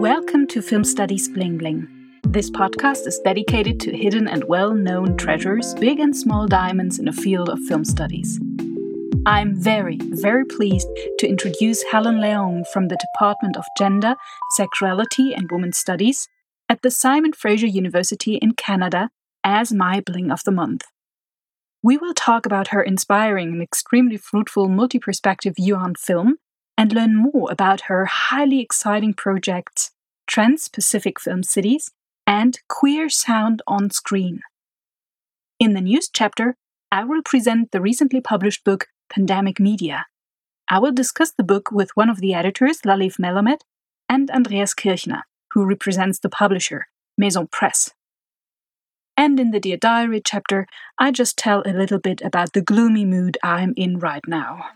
Welcome to Film Studies Bling Bling. This podcast is dedicated to hidden and well-known treasures, big and small diamonds in the field of film studies. I'm very, very pleased to introduce Helen Leung from the Department of Gender, Sexuality and Women's Studies at the Simon Fraser University in Canada as my Bling of the Month. We will talk about her inspiring and extremely fruitful multi-perspective view on film and learn more about her highly exciting projects Trans-Pacific Film Cities and Queer Sound on Screen. In the news chapter, I will present the recently published book Pandemic Media. I will discuss the book with one of the editors, Lalif Melamed, and Andreas Kirchner, who represents the publisher, Maison Presse. And in the Dear Diary chapter, I just tell a little bit about the gloomy mood I'm in right now.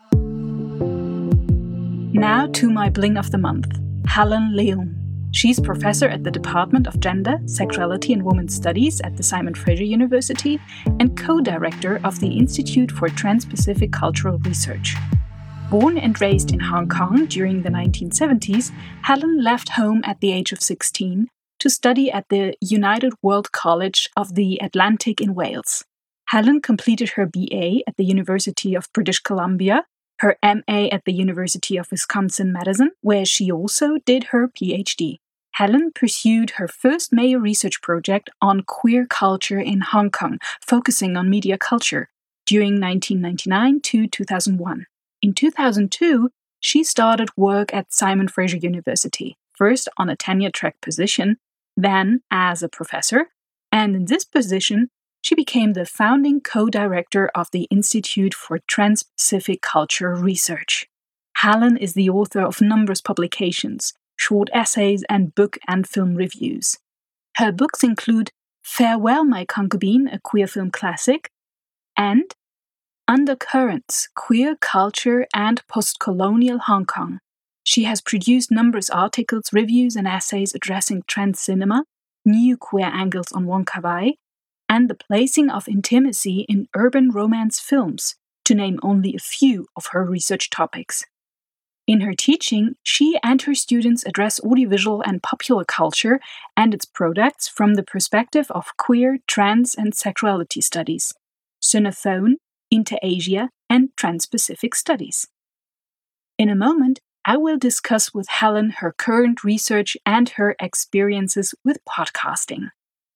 Now to my Bling of the Month, Helen Leung. She's professor at the Department of Gender, Sexuality and Women's Studies at the Simon Fraser University and co-director of the Institute for Trans-Pacific Cultural Research. Born and raised in Hong Kong during the 1970s, Helen left home at the age of 16 to study at the United World College of the Atlantic in Wales. Helen completed her BA at the University of British Columbia, her MA at the University of Wisconsin-Madison, where she also did her PhD. Helen pursued her first major research project on queer culture in Hong Kong, focusing on media culture, during 1999 to 2001. In 2002, she started work at Simon Fraser University, first on a tenure-track position, then as a professor, and in this position, she became the founding co-director of the Institute for Trans-Pacific Culture Research. Helen is the author of numerous publications, short essays, and book and film reviews. Her books include Farewell, My Concubine, a queer film classic, and Undercurrents, Queer Culture and Post-Colonial Hong Kong. She has produced numerous articles, reviews, and essays addressing trans cinema, new queer angles on Wong Kar-wai, and the placing of intimacy in urban romance films, to name only a few of her research topics. In her teaching, she and her students address audiovisual and popular culture and its products from the perspective of queer, trans, and sexuality studies, Sinophone, Inter-Asia, and Trans-Pacific studies. In a moment, I will discuss with Helen her current research and her experiences with podcasting.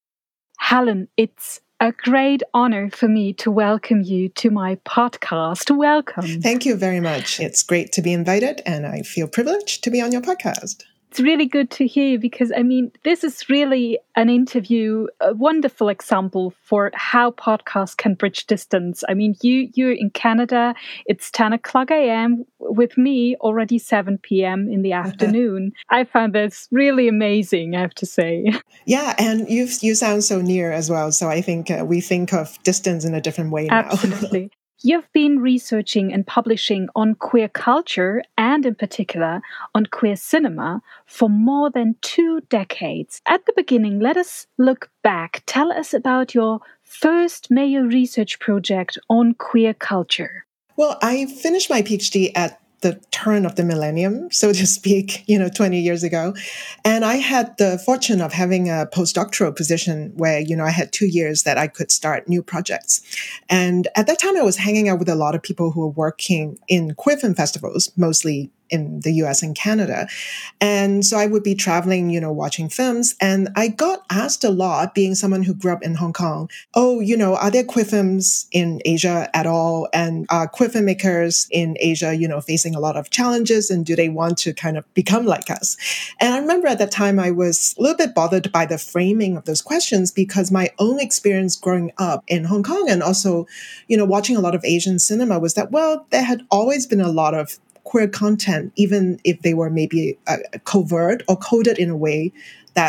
Helen, it's a great honor for me to welcome you to my podcast. Welcome. Thank you very much. It's great to be invited, and I feel privileged to be on your podcast. It's really good to hear because, this is really an interview, a wonderful example for how podcasts can bridge distance. You're in Canada, it's 10 o'clock a.m. with me, already 7 p.m. in the afternoon. I found this really amazing, I have to say. Yeah, and you sound so near as well. So I think we think of distance in a different way now. Absolutely. You've been researching and publishing on queer culture and in particular on queer cinema for more than 2 decades. At the beginning, let us look back. Tell us about your first major research project on queer culture. Well, I finished my PhD at the turn of the millennium, so to speak, 20 years ago. And I had the fortune of having a postdoctoral position where, I had 2 years that I could start new projects. And at that time, I was hanging out with a lot of people who were working in queer film festivals, mostly in the US and Canada. And so I would be traveling, watching films. And I got asked a lot, being someone who grew up in Hong Kong, are there queer films in Asia at all? And are queer filmmakers in Asia, facing a lot of challenges? And do they want to kind of become like us? And I remember at that time, I was a little bit bothered by the framing of those questions because my own experience growing up in Hong Kong and also, watching a lot of Asian cinema was that, there had always been a lot of queer content, even if they were maybe covert or coded in a way that's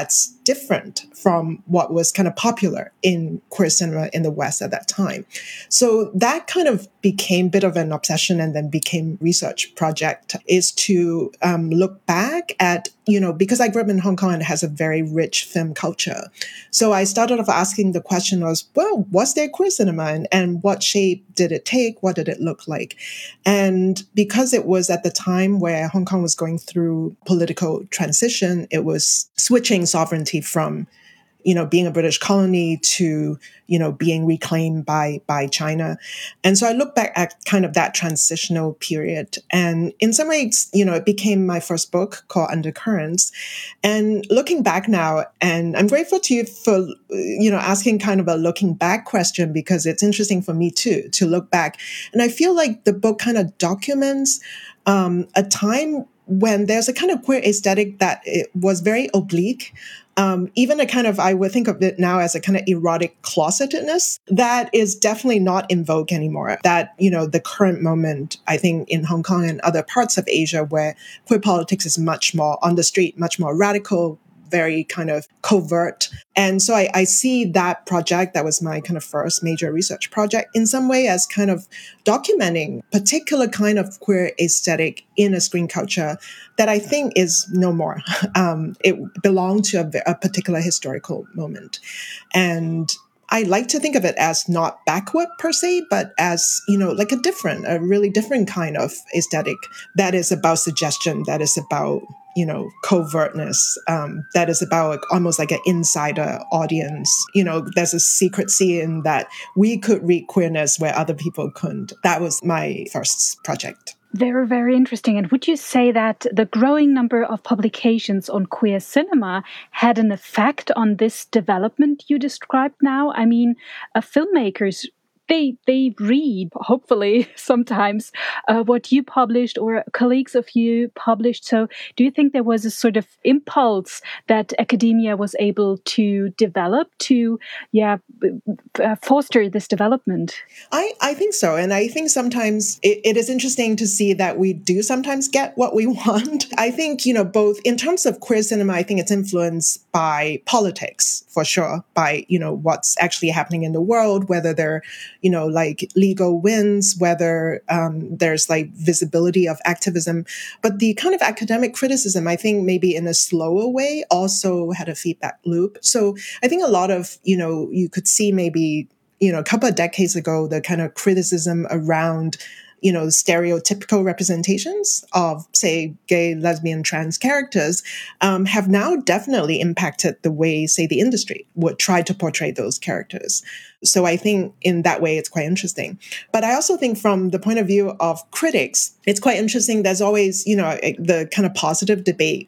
different from what was kind of popular in queer cinema in the West at that time. So that kind of became a bit of an obsession and then became research project, is to look back at, because I grew up in Hong Kong and it has a very rich film culture. So I started off asking the question was, well, was there queer cinema and what shape did it take? What did it look like? And because it was at the time where Hong Kong was going through political transition, it was switching sovereignty from, being a British colony to, being reclaimed by China. And so I look back at kind of that transitional period. And in some ways, it became my first book called Undercurrents. And looking back now, and I'm grateful to you for, asking kind of a looking back question, because it's interesting for me too, to look back. And I feel like the book kind of documents a time when there's a kind of queer aesthetic that it was very oblique, even a kind of, I would think of it now as a kind of erotic closetedness that is definitely not in vogue anymore. That, the current moment, I think in Hong Kong and other parts of Asia where queer politics is much more on the street, much more radical, very kind of covert. And so I see that project, that was my kind of first major research project, in some way as kind of documenting particular kind of queer aesthetic in a screen culture that I think is no more. It belonged to a particular historical moment. And I like to think of it as not backward per se, but as, like a really different kind of aesthetic that is about suggestion, that is about, covertness, that is about almost like an insider audience. There's a secrecy in that we could read queerness where other people couldn't. That was my first project. Very, very interesting. And would you say that the growing number of publications on queer cinema had an effect on this development you described now? I mean, filmmakers, they read, hopefully, sometimes what you published or colleagues of you published. So do you think there was a sort of impulse that academia was able to develop to, foster this development? I think so. And I think sometimes it is interesting to see that we do sometimes get what we want. I think, both in terms of queer cinema, I think it's influenced by politics, for sure, by, what's actually happening in the world, whether they're, like legal wins, whether there's like visibility of activism. But the kind of academic criticism, I think maybe in a slower way, also had a feedback loop. So I think a lot of, you could see maybe, a couple of decades ago, the kind of criticism around, stereotypical representations of, say, gay, lesbian, trans characters have now definitely impacted the way, say, the industry would try to portray those characters. So I think in that way, it's quite interesting. But I also think from the point of view of critics, it's quite interesting. There's always, the kind of positive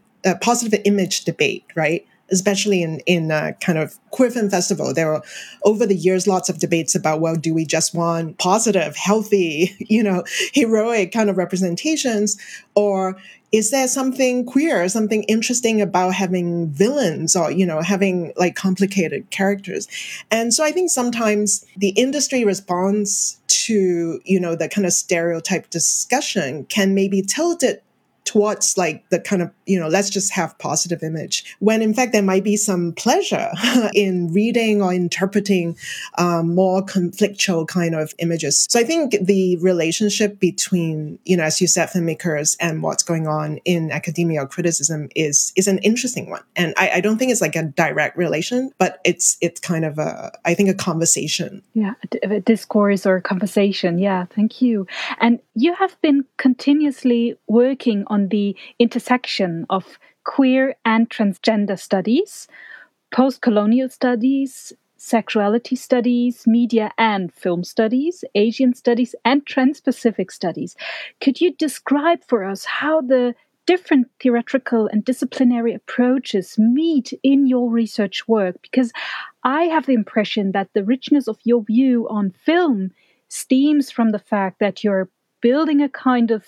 image debate, right? Especially in kind of queer film festival, there were over the years lots of debates about, well, do we just want positive, healthy, heroic kind of representations, or is there something queer, something interesting about having villains or, having like complicated characters? And so I think sometimes the industry response to, the kind of stereotype discussion can maybe tilt it towards like the kind of, let's just have positive image, when in fact there might be some pleasure in reading or interpreting more conflictual kind of images. So I think the relationship between, as you said, filmmakers and what's going on in academia or criticism is an interesting one. And I don't think it's like a direct relation, but it's kind of I think a conversation. Yeah, a discourse or a conversation. Yeah, thank you. And you have been continuously working on the intersection of queer and transgender studies, post-colonial studies, sexuality studies, media and film studies, Asian studies, and trans-Pacific studies. Could you describe for us how the different theoretical and disciplinary approaches meet in your research work? Because I have the impression that the richness of your view on film stems from the fact that you're building a kind of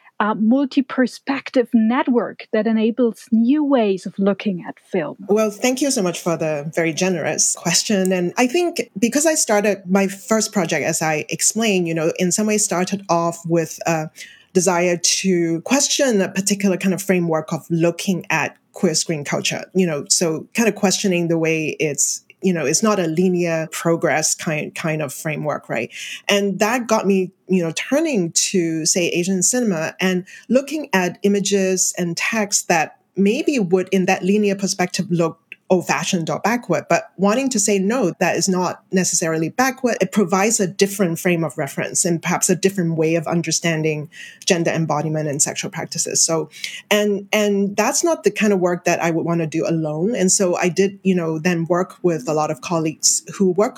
multi-perspective network that enables new ways of looking at film. Well, thank you so much for the very generous question. And I think because I started my first project, as I explained, in some ways started off with a desire to question a particular kind of framework of looking at queer screen culture, so kind of questioning the way it's not a linear progress kind of framework, right? And that got me, turning to, say, Asian cinema and looking at images and text that maybe would, in that linear perspective, look old-fashioned or backward, but wanting to say, no, that is not necessarily backward. It provides a different frame of reference and perhaps a different way of understanding gender embodiment and sexual practices. So, and that's not the kind of work that I would want to do alone. And so I did, then work with a lot of colleagues who work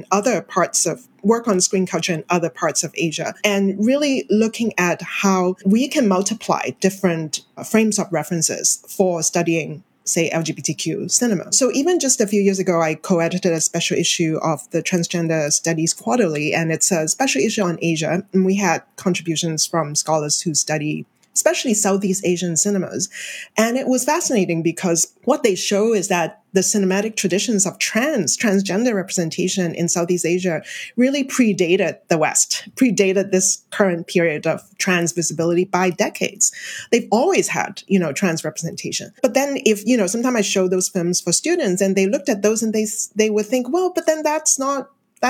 on screen culture in other parts of Asia, and really looking at how we can multiply different frames of references for studying, say, LGBTQ cinema. So even just a few years ago, I co-edited a special issue of the Transgender Studies Quarterly, and it's a special issue on Asia. And we had contributions from scholars who study especially Southeast Asian cinemas. And it was fascinating because what they show is that the cinematic traditions of transgender representation in Southeast Asia really predated the West, predated this current period of trans visibility by decades. They've always had, trans representation. But then if, sometimes I show those films for students and they looked at those and they would think, well, but then that's not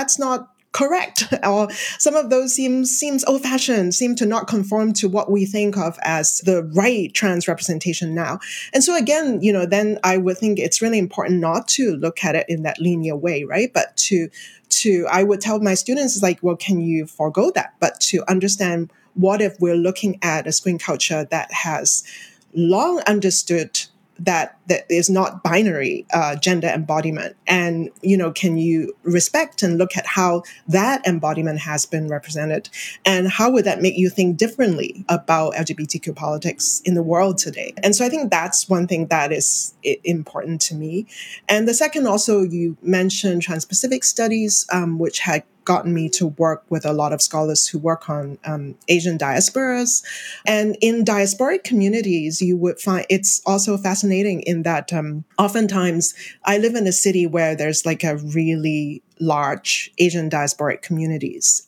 correct, or some of those seems old-fashioned, seem to not conform to what we think of as the right trans representation now. And so again, then I would think it's really important not to look at it in that linear way, right? But to I would tell my students, it's like, well, can you forego that? But to understand, what if we're looking at a screen culture that has long understood that is not binary gender embodiment, and can you respect and look at how that embodiment has been represented, and how would that make you think differently about LGBTQ politics in the world today? And so I think that's one thing that is important to me. And the second, also, you mentioned Trans-Pacific studies, which had gotten me to work with a lot of scholars who work on Asian diasporas. And in diasporic communities, you would find it's also fascinating in that oftentimes I live in a city where there's like a really large Asian diasporic communities.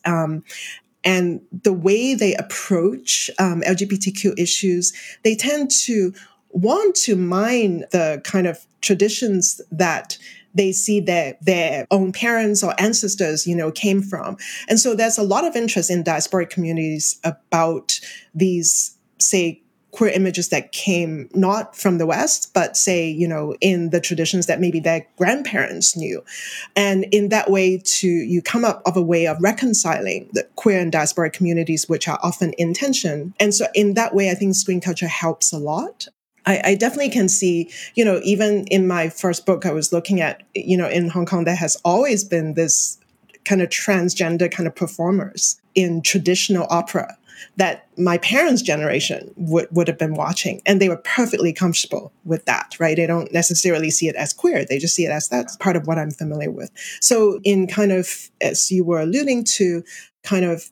And the way they approach LGBTQ issues, they tend to want to mine the kind of traditions that they see their own parents or ancestors, came from. And so there's a lot of interest in diasporic communities about these, say, queer images that came not from the West, but say, in the traditions that maybe their grandparents knew. And in that way, you come up with a way of reconciling the queer and diasporic communities, which are often in tension. And so in that way, I think screen culture helps a lot. I definitely can see, even in my first book, I was looking at, in Hong Kong, there has always been this kind of transgender kind of performers in traditional opera that my parents' generation would have been watching. And they were perfectly comfortable with that, right? They don't necessarily see it as queer. They just see it as that's part of what I'm familiar with. So in kind of, as you were alluding to, kind of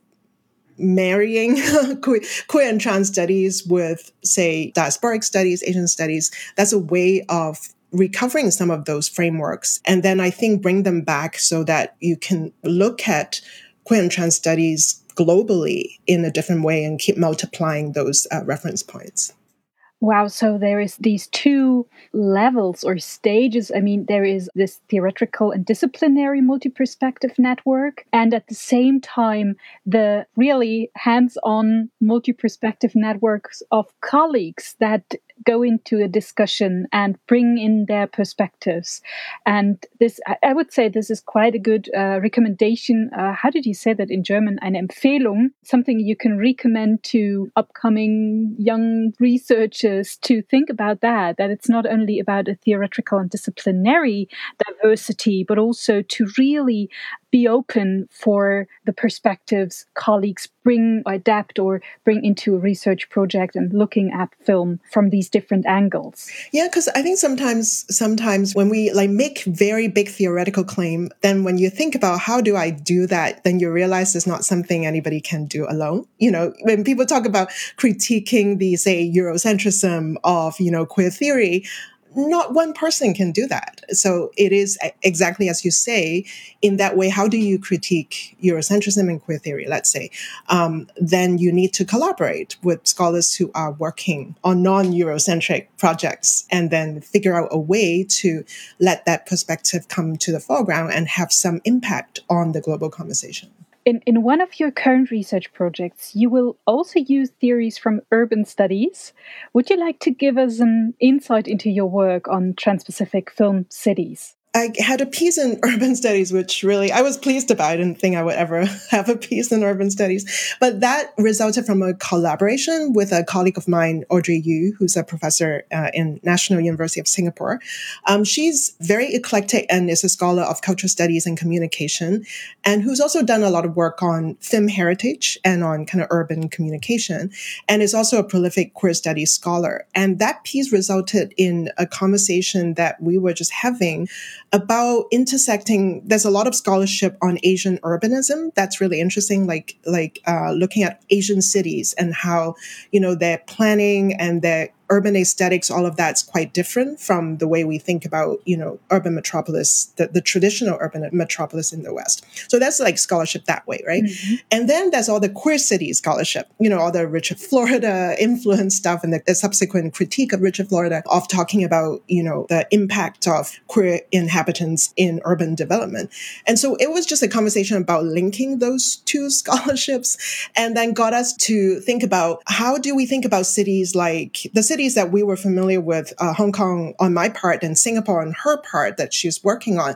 marrying queer and trans studies with, say, diasporic studies, Asian studies, that's a way of recovering some of those frameworks. And then I think bring them back so that you can look at queer and trans studies globally in a different way and keep multiplying those reference points. Wow, so there is these two levels or stages. I mean, there is this theoretical and disciplinary multi-perspective network, and at the same time, the really hands-on multi-perspective networks of colleagues that go into a discussion and bring in their perspectives. And this, I would say this is quite a good recommendation. How did you say that in German? Eine Empfehlung, something you can recommend to upcoming young researchers to think about that it's not only about a theoretical and disciplinary diversity, but also to really be open for the perspectives colleagues bring, adapt, or bring into a research project and looking at film from these different angles. Yeah, because I think sometimes when we make very big theoretical claim, then when you think about how do I do that, then you realize it's not something anybody can do alone. When people talk about critiquing the, say, Eurocentrism of, queer theory, not one person can do that. So it is exactly as you say, in that way, how do you critique Eurocentrism and queer theory, let's say? Then you need to collaborate with scholars who are working on non-Eurocentric projects and then figure out a way to let that perspective come to the foreground and have some impact on the global conversation. In one of your current research projects, you will also use theories from urban studies. Would you like to give us an insight into your work on Trans-Pacific film cities? I had a piece in urban studies, which really I was pleased about. I didn't think I would ever have a piece in urban studies, but that resulted from a collaboration with a colleague of mine, Audrey Yu, who's a professor in National University of Singapore. She's very eclectic and is a scholar of cultural studies and communication, and who's also done a lot of work on film heritage and on kind of urban communication, and is also a prolific queer studies scholar. And that piece resulted in a conversation that we were just having about intersecting. There's a lot of scholarship on Asian urbanism that's really interesting, like looking at Asian cities and how, their planning and their urban aesthetics, all of that's quite different from the way we think about, urban metropolis, the traditional urban metropolis in the West. So that's like scholarship that way, right? Mm-hmm. And then there's all the queer city scholarship, all the Richard Florida influence stuff and the subsequent critique of Richard Florida of talking about, the impact of queer inhabitants in urban development. And so it was just a conversation about linking those two scholarships and then got us to think about how do we think about cities like the cities that we were familiar with, Hong Kong on my part and Singapore on her part that she's working on,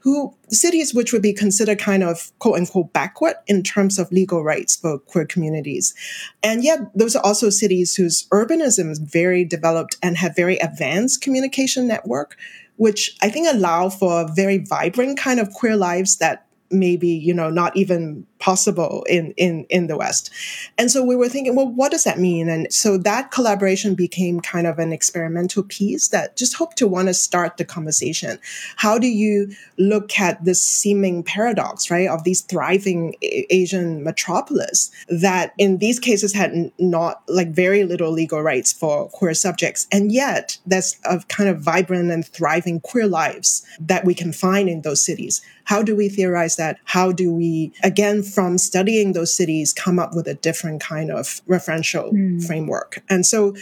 cities which would be considered kind of quote unquote backward in terms of legal rights for queer communities. And yet those are also cities whose urbanism is very developed and have very advanced communication network, which I think allow for very vibrant kind of queer lives that maybe, not even possible in the West. And so we were thinking, well, what does that mean? And so that collaboration became kind of an experimental piece that just hoped to want to start the conversation. How do you look at this seeming paradox, right, of these thriving Asian metropolis that in these cases had not like very little legal rights for queer subjects. And yet there's a kind of vibrant and thriving queer lives that we can find in those cities. How do we theorize that? How do we, again, from studying those cities, come up with a different kind of referential framework? And so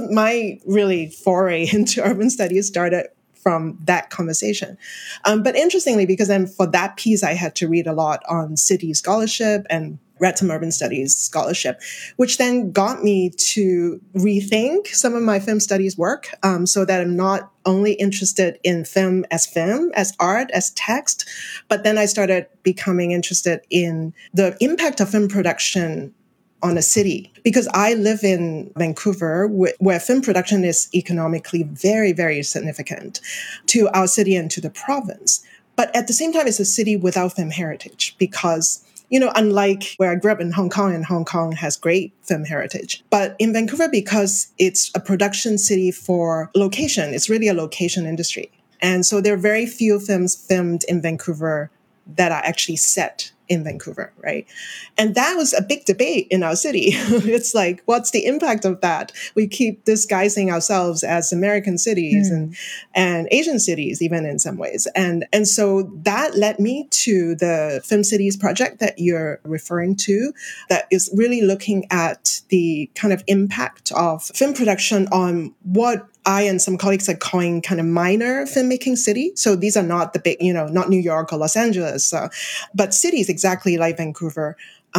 my really foray into urban studies started from that conversation. But interestingly, because then for that piece, I had to read a lot on city scholarship and read some urban studies scholarship, which then got me to rethink some of my film studies work so that I'm not only interested in film, as art, as text, but then I started becoming interested in the impact of film production on a city. Because I live in Vancouver, where film production is economically very, very significant to our city and to the province. But at the same time, it's a city without film heritage because unlike where I grew up in Hong Kong, and Hong Kong has great film heritage. But in Vancouver, because it's a production city for location, it's really a location industry. And so there are very few films filmed in Vancouver that are actually set in Vancouver, right? And that was a big debate in our city. It's like, what's the impact of that? We keep disguising ourselves as American cities and Asian cities, even in some ways. And so that led me to the Film Cities project that you're referring to, that is really looking at the kind of impact of film production on what I and some colleagues are calling kind of minor filmmaking city. So these are not the big, not New York or Los Angeles, but cities exactly like Vancouver,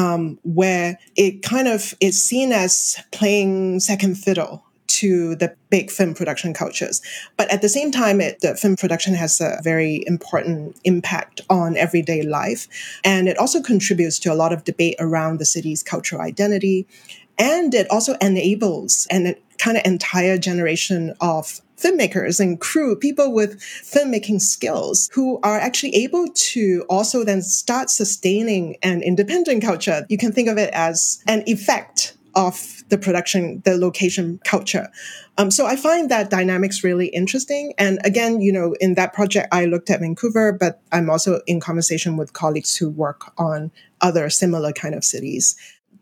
where it kind of is seen as playing second fiddle to the big film production cultures. But at the same time, the film production has a very important impact on everyday life. And it also contributes to a lot of debate around the city's cultural identity. And it also enables an kind of entire generation of filmmakers and crew, people with filmmaking skills who are actually able to also then start sustaining an independent culture. You can think of it as an effect of the production, the location culture. So I find that dynamics really interesting. And again, in that project, I looked at Vancouver, but I'm also in conversation with colleagues who work on other similar kind of cities.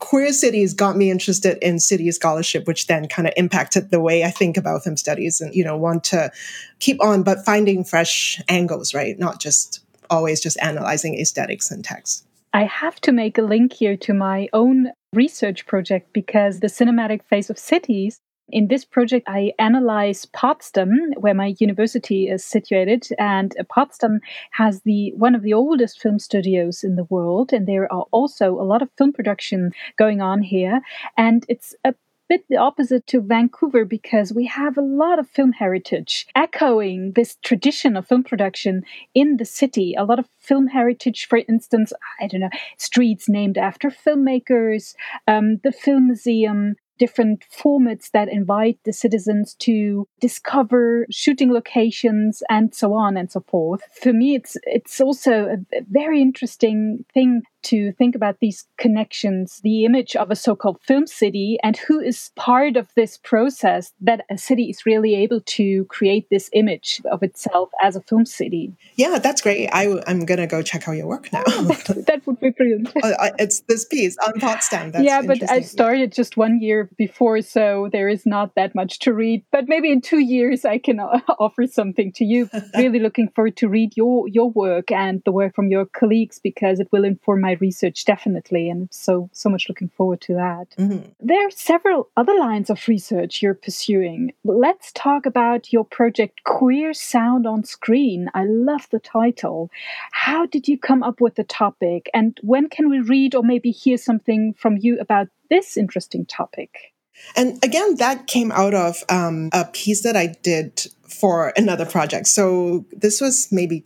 queer cities got me interested in city scholarship, which then kind of impacted the way I think about film studies and, want to keep on, but finding fresh angles, right? Not just always just analyzing aesthetics and text. I have to make a link here to my own research project because the cinematic face of cities. In this project, I analyze Potsdam, where my university is situated, and Potsdam has one of the oldest film studios in the world, and there are also a lot of film production going on here, and it's a bit the opposite to Vancouver because we have a lot of film heritage echoing this tradition of film production in the city. A lot of film heritage, for instance, I don't know, streets named after filmmakers, the film museum, different formats that invite the citizens to discover shooting locations and so on and so forth. For me, it's also a very interesting thing to think about these connections, the image of a so-called film city and who is part of this process that a city is really able to create this image of itself as a film city. Yeah, that's great. I'm going to go check out your work now. Oh, that would be brilliant. It's this piece on Potsdam. That's but I started just 1 year before, so there is not that much to read. But maybe in 2 years I can offer something to you. Really looking forward to read your work and the work from your colleagues because it will inform my research definitely, and so much looking forward to that. Mm-hmm. There are several other lines of research you're pursuing. Let's talk about your project Queer Sound on Screen. I love the title. How did you come up with the topic, and when can we read or maybe hear something from you about this interesting topic? And again, that came out of a piece that I did for another project. So this was maybe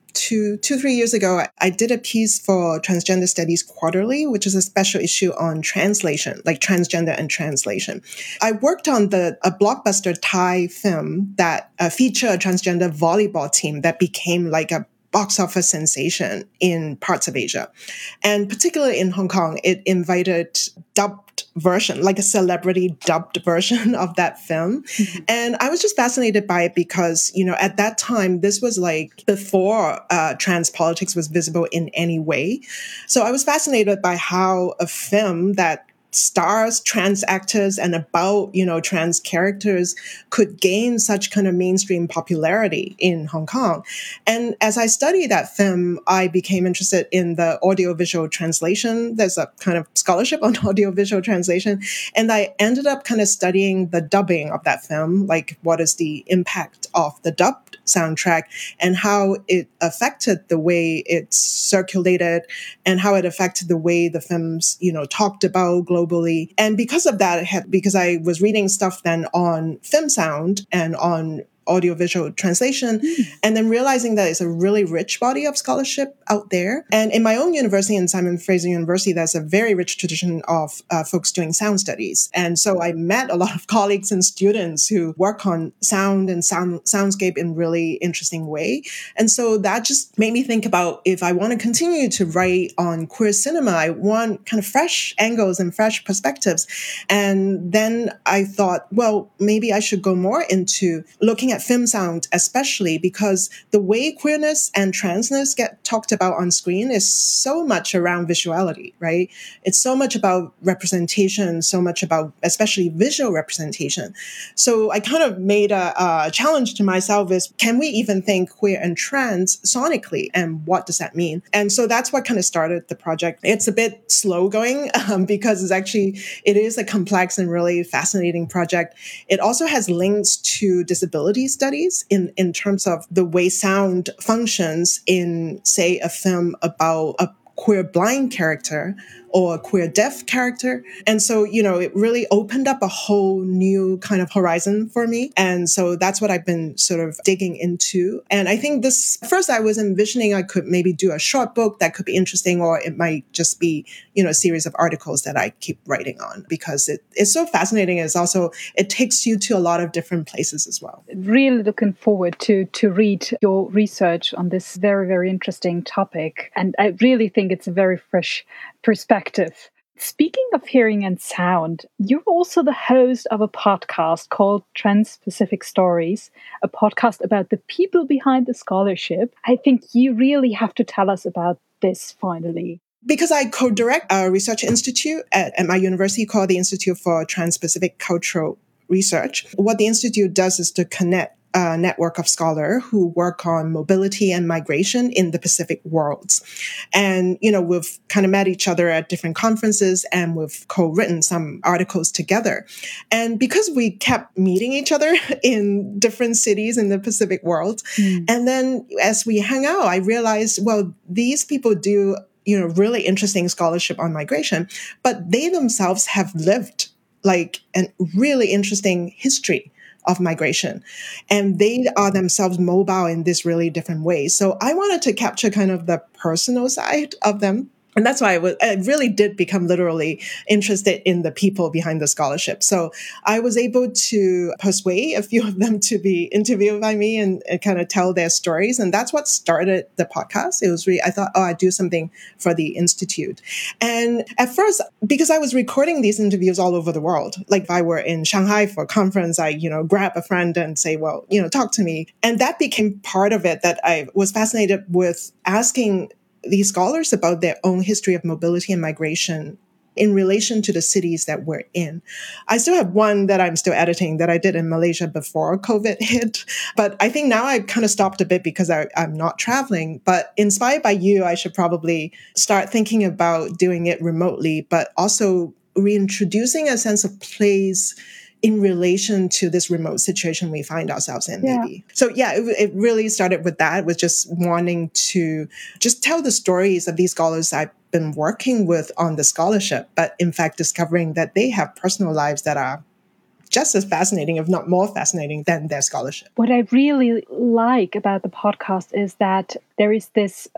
3 years ago. I did a piece for Transgender Studies Quarterly, which is a special issue on translation, like transgender and translation. I worked on a blockbuster Thai film that featured a transgender volleyball team that became like a box office sensation in parts of Asia. And particularly in Hong Kong, it invited dubbed version, like a celebrity dubbed version of that film. Mm-hmm. And I was just fascinated by it because, at that time, this was like before trans politics was visible in any way. So I was fascinated by how a film that stars trans actors and about, trans characters could gain such kind of mainstream popularity in Hong Kong. And as I studied that film, I became interested in the audiovisual translation. There's a kind of scholarship on audiovisual translation. And I ended up kind of studying the dubbing of that film, like what is the impact of the dubbed soundtrack and how it affected the way it's circulated and how it affected the way the film's, talked about globally. And because of that, because I was reading stuff then on film sound and on audiovisual translation, and then realizing that it's a really rich body of scholarship out there. And in my own university, in Simon Fraser University, there's a very rich tradition of folks doing sound studies. And so I met a lot of colleagues and students who work on sound and soundscape in really interesting way. And so that just made me think about if I want to continue to write on queer cinema, I want kind of fresh angles and fresh perspectives. And then I thought, well, maybe I should go more into looking at film sound, especially because the way queerness and transness get talked about on screen is so much around visuality, right? It's so much about representation, so much about especially visual representation. So I kind of made a challenge to myself is, can we even think queer and trans sonically? And what does that mean? And so that's what kind of started the project. It's a bit slow going because it is a complex and really fascinating project. It also has links to disability studies in terms of the way sound functions in, say, a film about a queer blind character or a queer deaf character. And so, it really opened up a whole new kind of horizon for me. And so that's what I've been sort of digging into. And I think first I was envisioning I could maybe do a short book that could be interesting, or it might just be, a series of articles that I keep writing on because it's so fascinating. It takes you to a lot of different places as well. Really looking forward to read your research on this very, very interesting topic. And I really think it's a very fresh perspective. Speaking of hearing and sound, you're also the host of a podcast called Trans-Pacific Stories, a podcast about the people behind the scholarship. I think you really have to tell us about this finally. because I co-direct a research institute at my university called the Institute for Trans-Pacific Cultural Research. What the institute does is to connect a network of scholars who work on mobility and migration in the Pacific worlds. And, we've kind of met each other at different conferences and we've co-written some articles together. And because we kept meeting each other in different cities in the Pacific world, and then as we hang out, I realized, well, these people do, really interesting scholarship on migration, but they themselves have lived like a really interesting history of migration. And they are themselves mobile in this really different ways. So I wanted to capture kind of the personal side of them. And that's why I really did become literally interested in the people behind the scholarship. So I was able to persuade a few of them to be interviewed by me and kind of tell their stories. And that's what started the podcast. It was really, I thought, I'd do something for the Institute. And at first, because I was recording these interviews all over the world, like if I were in Shanghai for a conference, I, grab a friend and say, well, talk to me. And that became part of it, that I was fascinated with asking these scholars about their own history of mobility and migration in relation to the cities that we're in. I still have one that I'm still editing that I did in Malaysia before COVID hit. But I think now I've kind of stopped a bit because I'm not traveling. But inspired by you, I should probably start thinking about doing it remotely, but also reintroducing a sense of place in relation to this remote situation we find ourselves in, maybe. So it really started with that, with just wanting to just tell the stories of these scholars I've been working with on the scholarship, but in fact discovering that they have personal lives that are just as fascinating, if not more fascinating, than their scholarship. What I really like about the podcast is that there is this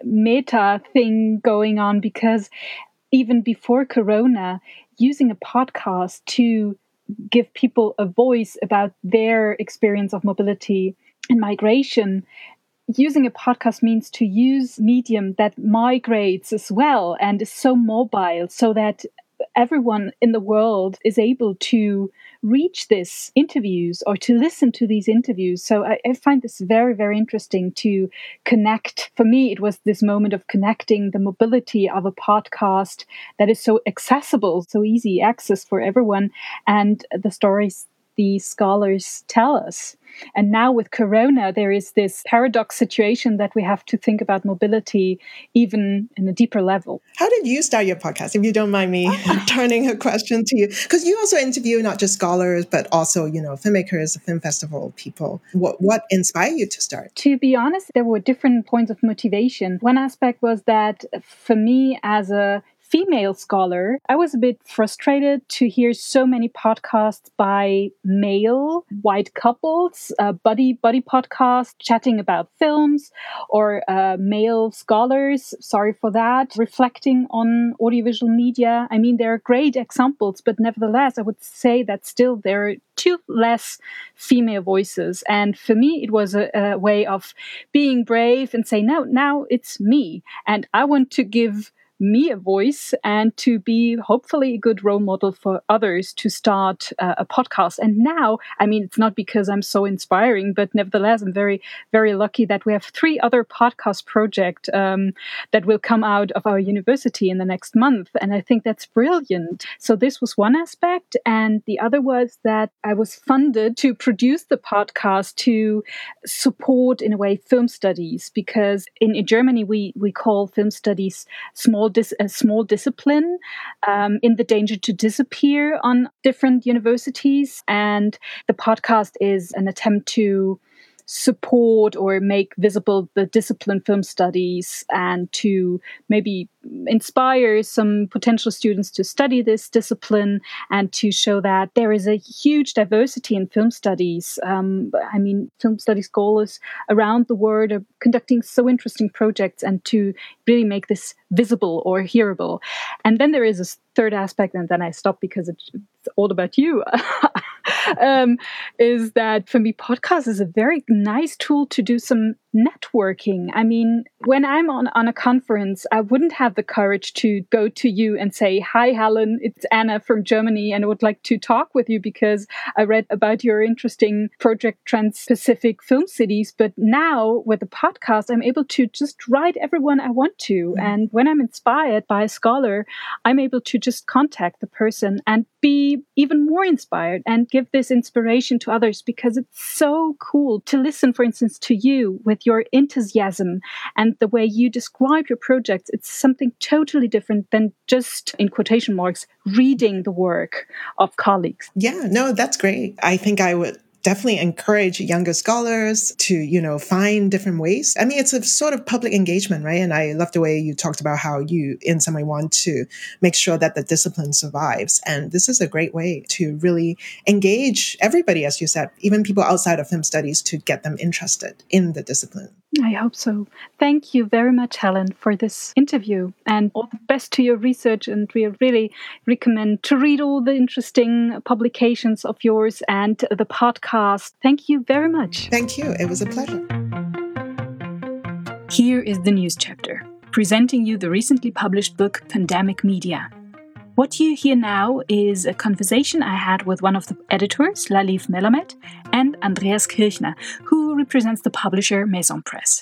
meta thing going on, because even before Corona, using a podcast to give people a voice about their experience of mobility and migration, using a podcast means to use medium that migrates as well and is so mobile, so that everyone in the world is able to reach these interviews or to listen to these interviews. So I find this very, very interesting to connect. For me, it was this moment of connecting the mobility of a podcast that is so accessible, so easy access for everyone, and the stories these scholars tell us. And now with Corona, there is this paradox situation that we have to think about mobility even in a deeper level. How did you start your podcast, if you don't mind me turning a question to you? Because you also interview not just scholars, but also, filmmakers, film festival people. What inspired you to start? To be honest, there were different points of motivation. One aspect was that for me as a female scholar, I was a bit frustrated to hear so many podcasts by male white couples, buddy podcasts chatting about films, or male scholars, sorry for that, reflecting on audiovisual media. I mean, there are great examples, but nevertheless, I would say that still there are too less female voices. And for me, it was a way of being brave and say, no, now it's me. And I want to give me a voice and to be hopefully a good role model for others to start a podcast. And now, I mean, it's not because I'm so inspiring, but nevertheless, I'm very, very lucky that we have 3 other podcast projects that will come out of our university in the next month. And I think that's brilliant. So this was one aspect. And the other was that I was funded to produce the podcast to support, in a way, film studies, because in Germany, we call film studies a small discipline in the danger to disappear on different universities. And the podcast is an attempt to support or make visible the discipline film studies and to maybe inspire some potential students to study this discipline and to show that there is a huge diversity in film studies. I mean, film studies scholars around the world are conducting so interesting projects, and to really make this visible or hearable. And then there is a third aspect, and then I stop because it's all about you, is that for me, podcast is a very nice tool to do some networking. I mean, when I'm on a conference, I wouldn't have the courage to go to you and say, "Hi, Helen, it's Anna from Germany, and I would like to talk with you because I read about your interesting project Trans-Pacific Film Cities." But now with the podcast, I'm able to just write everyone I want to. And when I'm inspired by a scholar, I'm able to just contact the person and be even more inspired and give this inspiration to others, because it's so cool to listen, for instance, to you with your enthusiasm and the way you describe your projects. It's something totally different than just, in quotation marks, reading the work of colleagues. Yeah, no, that's great. I think I would definitely encourage younger scholars to, find different ways. I mean, it's a sort of public engagement, right? And I love the way you talked about how you, in some way, want to make sure that the discipline survives. And this is a great way to really engage everybody, as you said, even people outside of film studies, to get them interested in the discipline. I hope so. Thank you very much, Helen, for this interview, and all the best to your research. And we really recommend to read all the interesting publications of yours and the podcast. Thank you very much. Thank you. It was a pleasure. Here is the news chapter, presenting you the recently published book, Pandemic Media. What you hear now is a conversation I had with one of the editors, Lalif Melamed, and Andreas Kirchner, who represents the publisher Maison Presse.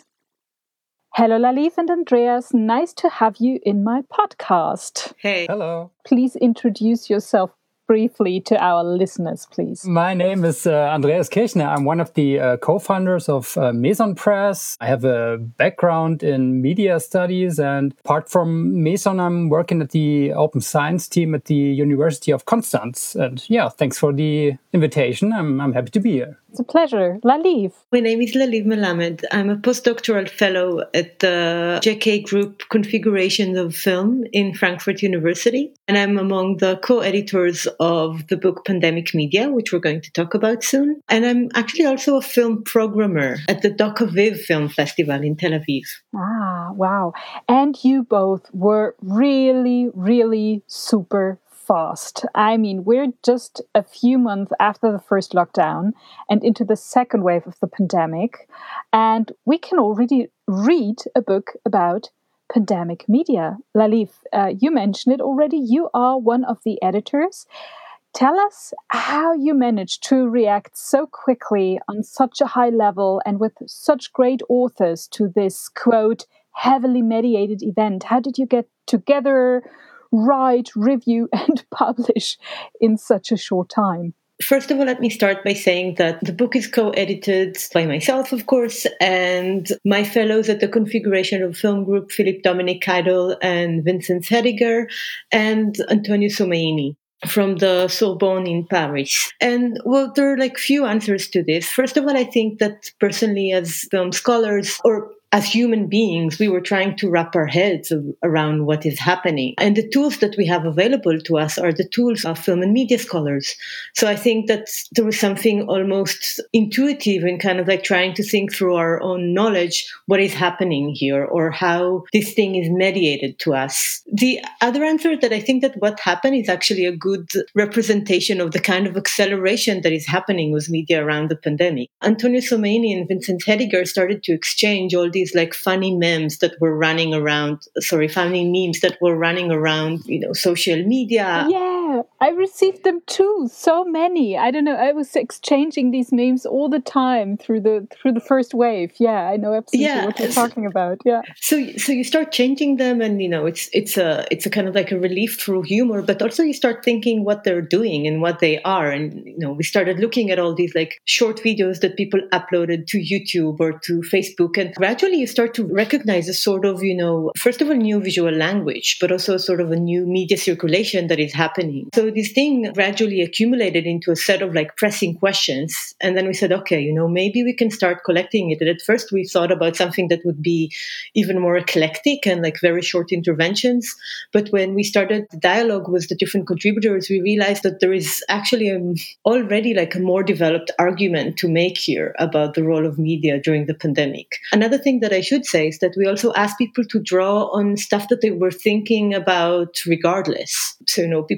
Hello, Lalif and Andreas. Nice to have you in my podcast. Hey. Hello. Please introduce yourself briefly to our listeners, please. My name is Andreas Kirchner. I'm one of the co-founders of Maison Presse. I have a background in media studies, and apart from Maison, I'm working at the open science team at the University of Constance. And yeah, thanks for the invitation. I'm happy to be here. It's a pleasure. Lalif. My name is Lalif Melamed. I'm a postdoctoral fellow at the JK Group Configurations of Film in Frankfurt University. And I'm among the co-editors of the book Pandemic Media, which we're going to talk about soon. And I'm actually also a film programmer at the Doc Aviv Film Festival in Tel Aviv. Ah, wow. And you both were really, really super fast. I mean, we're just a few months after the first lockdown and into the second wave of the pandemic, and we can already read a book about pandemic media. Lalif, you mentioned it already. You are one of the editors. Tell us how you managed to react so quickly on such a high level and with such great authors to this, quote, heavily mediated event. How did you get together, write, review, and publish in such a short time? First of all, let me start by saying that the book is co-edited by myself, of course, and my fellows at the Configuration of Film Group, Philippe Dominic Keidel and Vincent Hediger, and Antonio Someini from the Sorbonne in Paris. And well, there are few answers to this. First of all, I think that personally as film scholars, or as human beings, we were trying to wrap our heads around what is happening. And the tools that we have available to us are the tools of film and media scholars. So I think that there was something almost intuitive in kind of trying to think through our own knowledge, what is happening here or how this thing is mediated to us. The other answer that I think that what happened is actually a good representation of the kind of acceleration that is happening with media around the pandemic. Antonio Someini and Vincent Hediger started to exchange all these funny memes that were running around, funny memes that were running around, social media. Yeah, I received them too. So many. I don't know. I was exchanging these memes all the time through the first wave. Yeah, I know absolutely what you're talking about. Yeah. So you start changing them, and it's a kind of a relief through humor, but also you start thinking what they're doing and what they are, and we started looking at all these short videos that people uploaded to YouTube or to Facebook, and gradually you start to recognize a sort of, first of all, new visual language, but also sort of a new media circulation that is happening. So this thing gradually accumulated into a set of pressing questions. And then we said, okay, maybe we can start collecting it. And at first we thought about something that would be even more eclectic and very short interventions. But when we started the dialogue with the different contributors, we realized that there is actually already a more developed argument to make here about the role of media during the pandemic. Another thing that I should say is that we also asked people to draw on stuff that they were thinking about regardless. So, people were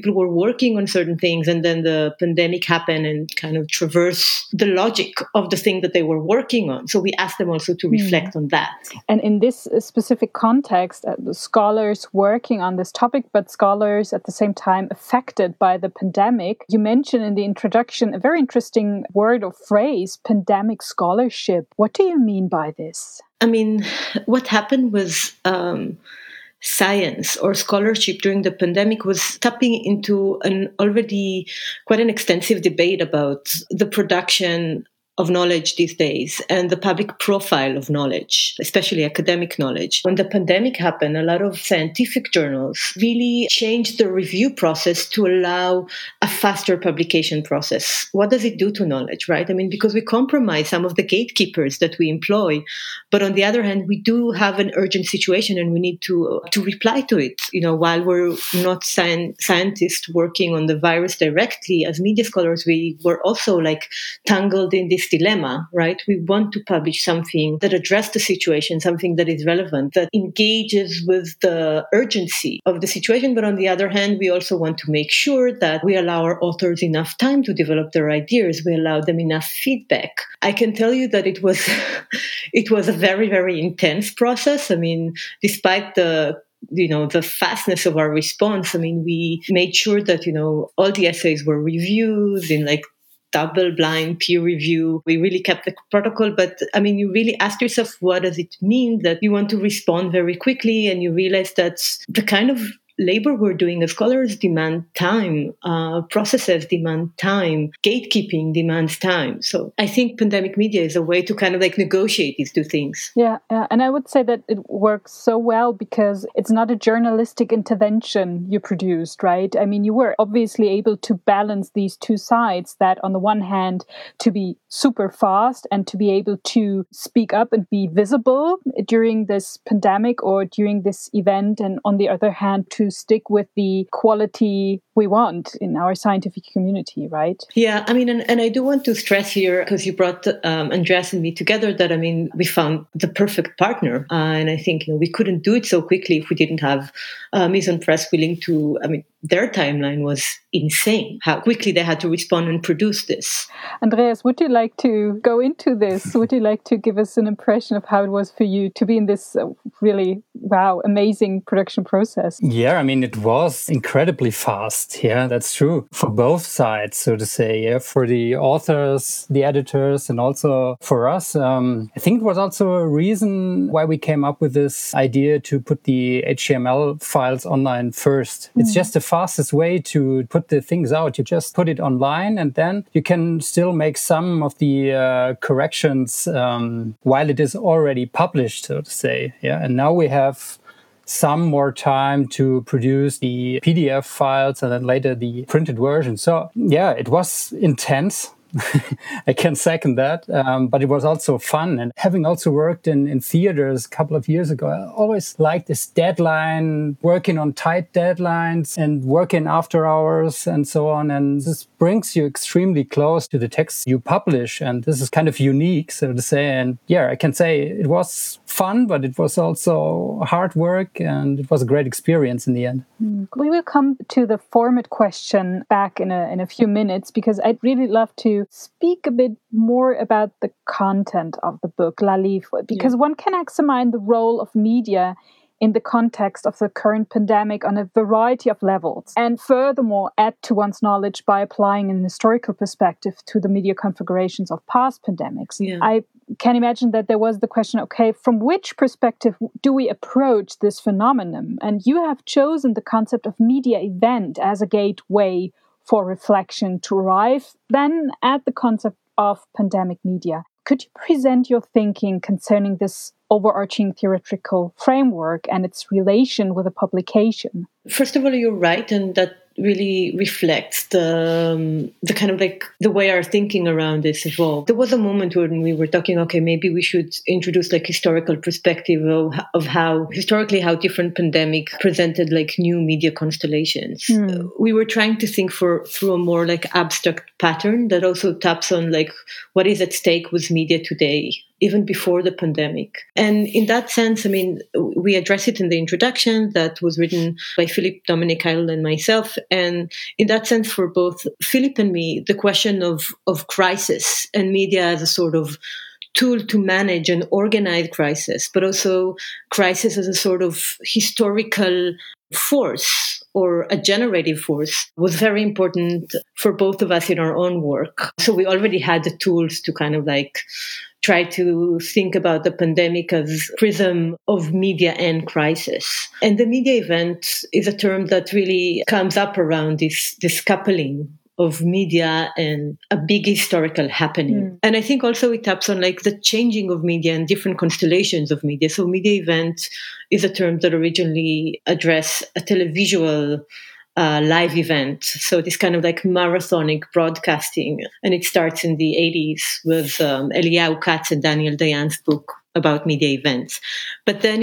working on certain things, and then the pandemic happened and kind of traversed the logic of the thing that they were working on. So we asked them also to reflect on that. And in this specific context, the scholars working on this topic, but scholars at the same time affected by the pandemic, you mentioned in the introduction a very interesting word or phrase, pandemic scholarship. What do you mean by this? I mean, what happened was science or scholarship during the pandemic was tapping into an already quite an extensive debate about the production of knowledge these days and the public profile of knowledge, especially academic knowledge. When the pandemic happened, a lot of scientific journals really changed the review process to allow a faster publication process. What does it do to knowledge, right? I mean, because we compromise some of the gatekeepers that we employ, but on the other hand, we do have an urgent situation and we need to reply to it. You know, while we're not scientists working on the virus directly, as media scholars, we were also like tangled in this dilemma, right? We want to publish something that addresses the situation, something that is relevant, that engages with the urgency of the situation. But on the other hand, we also want to make sure that we allow our authors enough time to develop their ideas. We allow them enough feedback. I can tell you that it was a very, very intense process. I mean, despite the fastness of our response, I mean, we made sure that, all the essays were reviewed in like double-blind peer review. We really kept the protocol, but I mean, you really ask yourself, what does it mean that you want to respond very quickly? And you realize that the kind of labor we're doing as scholars demand time, processes demand time, gatekeeping demands time. So I think pandemic media is a way to kind of like negotiate these two things. Yeah. And I would say that it works so well because it's not a journalistic intervention you produced, right? I mean, you were obviously able to balance these two sides, that on the one hand, to be super fast and to be able to speak up and be visible during this pandemic or during this event. And on the other hand, to stick with the quality we want in our scientific community, right? Yeah, I mean, and I do want to stress here, because you brought Andreas and me together, that, I mean, we found the perfect partner. And I think we couldn't do it so quickly if we didn't have Maison Press willing to, I mean, their timeline was insane, how quickly they had to respond and produce this. Andreas, would you like to go into this? Would you like to give us an impression of how it was for you to be in this really, amazing production process? Yeah, I mean, it was incredibly fast. Yeah, that's true. For both sides, so to say. Yeah, for the authors, the editors, and also for us. I think it was also a reason why we came up with this idea to put the HTML files online first. It's just the fastest way to put the things out. You just put it online and then you can still make some of the corrections while it is already published, so to say. Yeah, and now we have some more time to produce the PDF files and then later the printed version. So yeah, it was intense. I can second that. But it was also fun. And having also worked in theaters a couple of years ago, I always liked this deadline, working on tight deadlines and working after hours and so on. And this brings you extremely close to the text you publish. And this is kind of unique, so to say. And yeah, I can say it was fun, but it was also hard work and it was a great experience in the end. We will come to the format question back in a few minutes, because I'd really love to speak a bit more about the content of the book, La Livre, because one can examine the role of media in the context of the current pandemic on a variety of levels, and furthermore add to one's knowledge by applying an historical perspective to the media configurations of past pandemics. Yeah. I can imagine that there was the question, okay, from which perspective do we approach this phenomenon? And you have chosen the concept of media event as a gateway for reflection to arrive then at the concept of pandemic media. Could you present your thinking concerning this overarching theoretical framework and its relation with a publication? First of all, you're right, and that really reflects the kind of like the way our thinking around this evolved. There was a moment when we were talking, okay, maybe we should introduce like historical perspective of how historically how different pandemic presented like new media constellations. We were trying to think through a more like abstract pattern that also taps on like what is at stake with media today. even before the pandemic. And in that sense, I mean, we address it in the introduction that was written by Philip Dominic Heidel and myself. And in that sense, for both Philip and me, the question of crisis and media as a sort of tool to manage and organize crisis, but also crisis as a sort of historical force or a generative force was very important for both of us in our own work. So we already had the tools to kind of like try to think about the pandemic as prism of media and crisis. And the media event is a term that really comes up around this coupling of media and a big historical happening. And I think also it taps on like the changing of media and different constellations of media. So media event is a term that originally addressed a televisual live event. So this kind of like marathonic broadcasting. And it starts in the 80s with Eliyahu Katz and Daniel Dayan's book about media events. But then,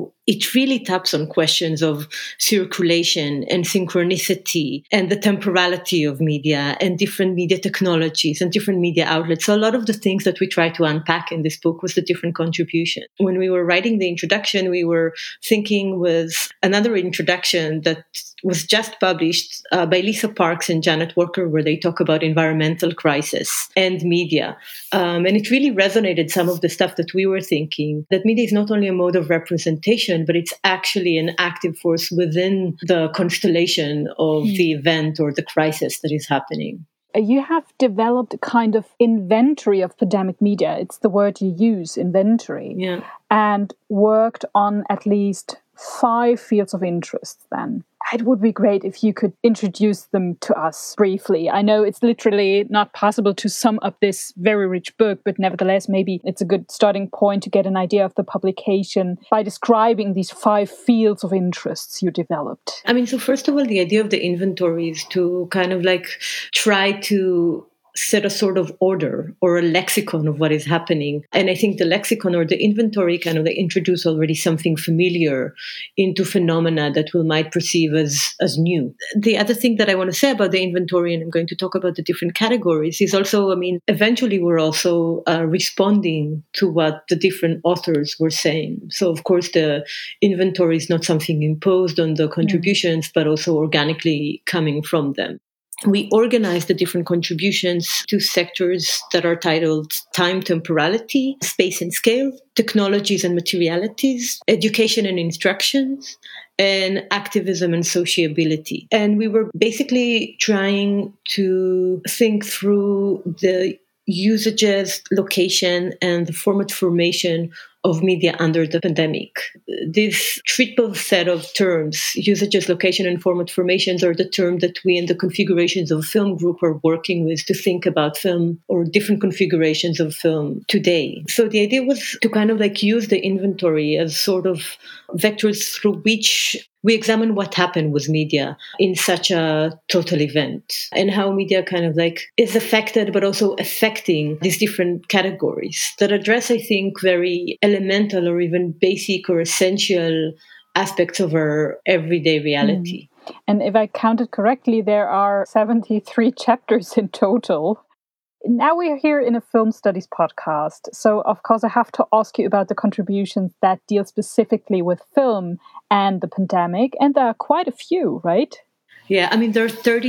it really taps on questions of circulation and synchronicity and the temporality of media and different media technologies and different media outlets. So a lot of the things that we try to unpack in this book was the different contribution. When we were writing the introduction, we were thinking with another introduction that was just published by Lisa Parks and Janet Walker, where they talk about environmental crisis and media. And it really resonated some of the stuff that we were thinking, that media is not only a mode of representation, but it's actually an active force within the constellation of the event or the crisis that is happening. You have developed a kind of inventory of pandemic media. It's the word you use, inventory. Yeah. And worked on at least 5 fields of interest then. It would be great if you could introduce them to us briefly. I know it's literally not possible to sum up this very rich book, but nevertheless, maybe it's a good starting point to get an idea of the publication by describing these 5 fields of interests you developed. I mean, so first of all, the idea of the inventory is to kind of like try to set a sort of order or a lexicon of what is happening. And I think the lexicon or the inventory kind of introduce already something familiar into phenomena that we might perceive as new. The other thing that I want to say about the inventory, and I'm going to talk about the different categories, is also, I mean, eventually we're also responding to what the different authors were saying. So of course, the inventory is not something imposed on the contributions, but also organically coming from them. We organize the different contributions to sectors that are titled time, temporality, space and scale, technologies and materialities, education and instructions, and activism and sociability. And we were basically trying to think through the usages, location, and the format formation of media under the pandemic. This triple set of terms, usages, location, and format formations, are the term that we in the configurations of film group are working with to think about film or different configurations of film today. So the idea was to kind of like use the inventory as sort of vectors through which we examine what happened with media in such a total event and how media kind of like is affected, but also affecting these different categories that address, I think, very elemental or even basic or essential aspects of our everyday reality. And if I counted correctly, there are 73 chapters in total. Now we are here in a film studies podcast. So, of course, I have to ask you about the contributions that deal specifically with film and the pandemic. And there are quite a few, right? Yeah, I mean, there are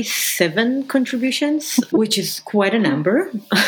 37 contributions, which is quite a number.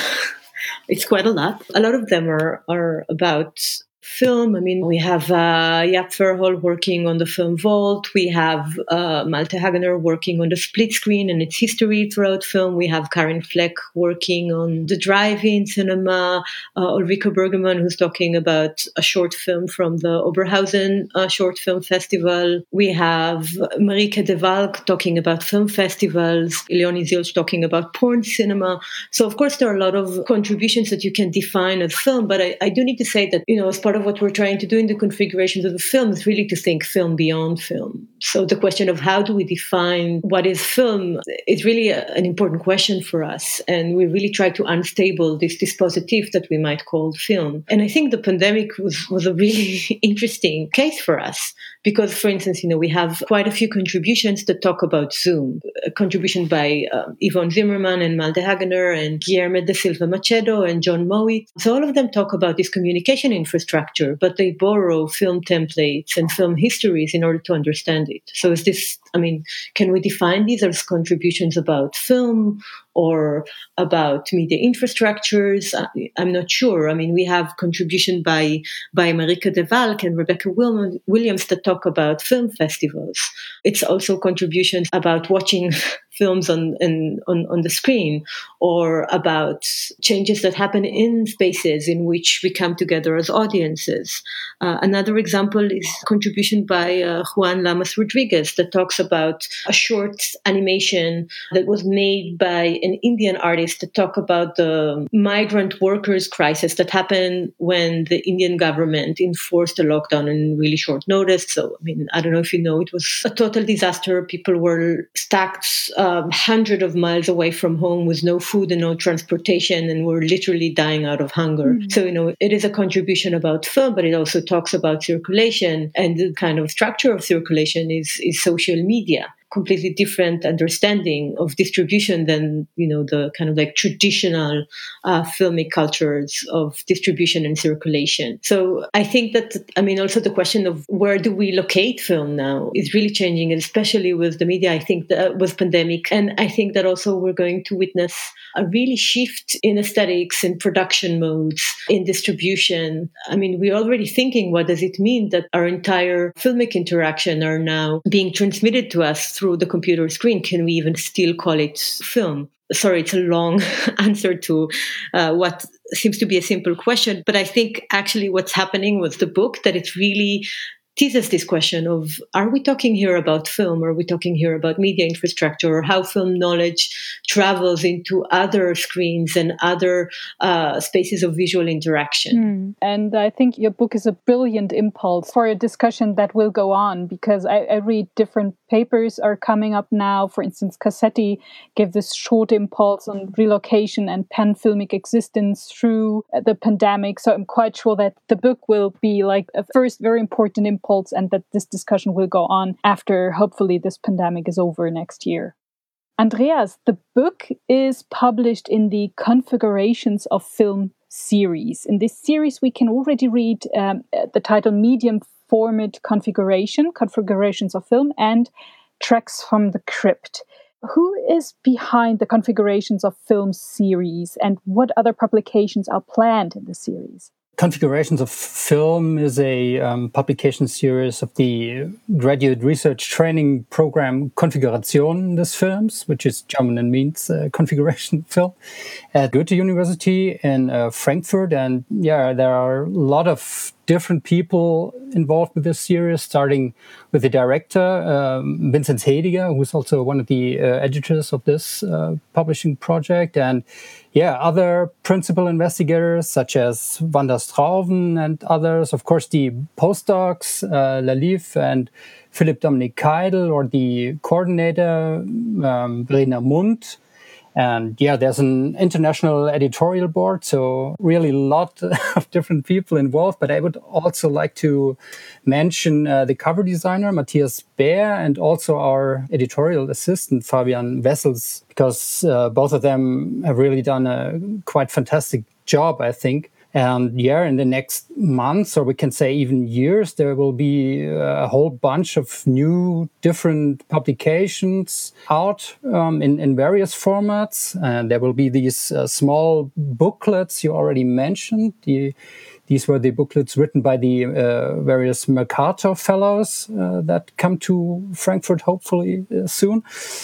It's quite a lot. A lot of them are about film. I mean, we have Jaap Verhol working on the Film Vault. We have Malte Hagener working on the split screen and its history throughout film. We have Karin Fleck working on the drive-in cinema. Ulrike Bergemann, who's talking about a short film from the Oberhausen Short Film Festival. We have Marieke de Valk talking about film festivals. Leonie Zilch talking about porn cinema. So, of course, there are a lot of contributions that you can define as film, but I do need to say that, as part of what we're trying to do in the configurations of the film is really to think film beyond film. So the question of how do we define what is film is really an important question for us. And we really try to unstable this dispositif that we might call film. And I think the pandemic was a really interesting case for us Because, for instance, we have quite a few contributions that talk about Zoom. A contribution by Yvonne Zimmerman and Malte Hagener and Guilherme da Silva Macedo and John Mowat. So all of them talk about this communication infrastructure, but they borrow film templates and film histories in order to understand it. So is this, can we define these as contributions about film or about media infrastructures? I'm not sure. We have contribution by Marike de Valk and Rebecca Williams that talk about film festivals. It's also contributions about watching films on the screen, or about changes that happen in spaces in which we come together as audiences. Another example is contribution by Juan Lamas Rodriguez that talks about a short animation that was made by an Indian artist to talk about the migrant workers crisis that happened when the Indian government enforced a lockdown in really short notice. So, I don't know if you know, it was a total disaster. People were stacked hundreds of miles away from home with no food and no transportation, and were literally dying out of hunger. Mm-hmm. So, it is a contribution about film, but it also talks about circulation, and the kind of structure of circulation is social media. Completely different understanding of distribution than the kind of like traditional filmic cultures of distribution and circulation. So I think that also the question of where do we locate film now is really changing, and especially with the media. I think that with pandemic, and I think that also we're going to witness a really shift in aesthetics, in production modes, in distribution. We're already thinking, what does it mean that our entire filmic interaction are now being transmitted to us through the computer screen? Can we even still call it film? Sorry, it's a long answer to what seems to be a simple question, but I think actually what's happening with the book, that it really teases this question of, are we talking here about film, or are we talking here about media infrastructure, or how film knowledge travels into other screens and other spaces of visual interaction? And I think your book is a brilliant impulse for a discussion that will go on, because I read different papers are coming up now. For instance, Cassetti gave this short impulse on relocation and pan-filmic existence through the pandemic. So I'm quite sure that the book will be like a first very important impulse, and that this discussion will go on after, hopefully, this pandemic is over next year. Andreas, the book is published in the Configurations of Film series. In this series, we can already read the title Medium Format Configurations of Film, and Tracks from the Crypt. Who is behind the Configurations of Film series, and what other publications are planned in the series? Configurations of Film is a publication series of the graduate research training program Konfiguration des Films, which is German and means configuration film, at Goethe University in Frankfurt. And there are a lot of different people involved with this series, starting with the director, Vincent Hediger, who's also one of the editors of this publishing project, and other principal investigators such as Wanda Strauven and others. Of course, the postdocs, Lalif and Philipp Dominik Keidel, or the coordinator, Verena Mund. And there's an international editorial board, so really a lot of different people involved. But I would also like to mention the cover designer, Matthias Baer, and also our editorial assistant, Fabian Wessels, because both of them have really done a quite fantastic job, I think. And in the next months, or we can say even years, there will be a whole bunch of new different publications out in various formats. And there will be these small booklets you already mentioned. These were the booklets written by the various Mercator fellows that come to Frankfurt hopefully soon.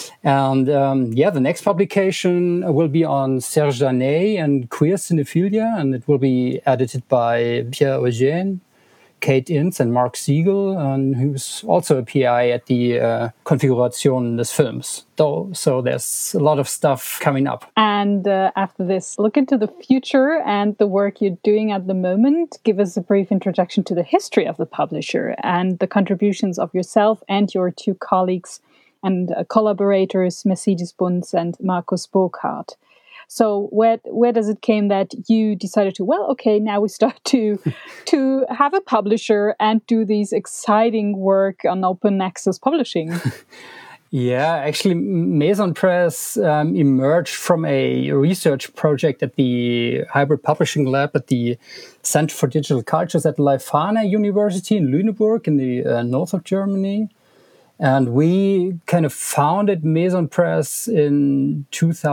And the next publication will be on Serge Daney and queer cinephilia, and it will be edited by Pierre Eugène, Kate Ince, and Mark Siegel, who's also a PI at the Configuration des Films. So there's a lot of stuff coming up. And after this, look into the future and the work you're doing at the moment. Give us a brief introduction to the history of the publisher and the contributions of yourself and your two colleagues and collaborators, Mercedes Bunz and Markus Burkhardt. So where does it came that you decided to, well, okay, now we start to have a publisher and do these exciting work on open access publishing? Yeah, actually, Maison Press emerged from a research project at the Hybrid Publishing Lab at the Center for Digital Cultures at Leuphana University in Lüneburg in the north of Germany. And we kind of founded Maison Press in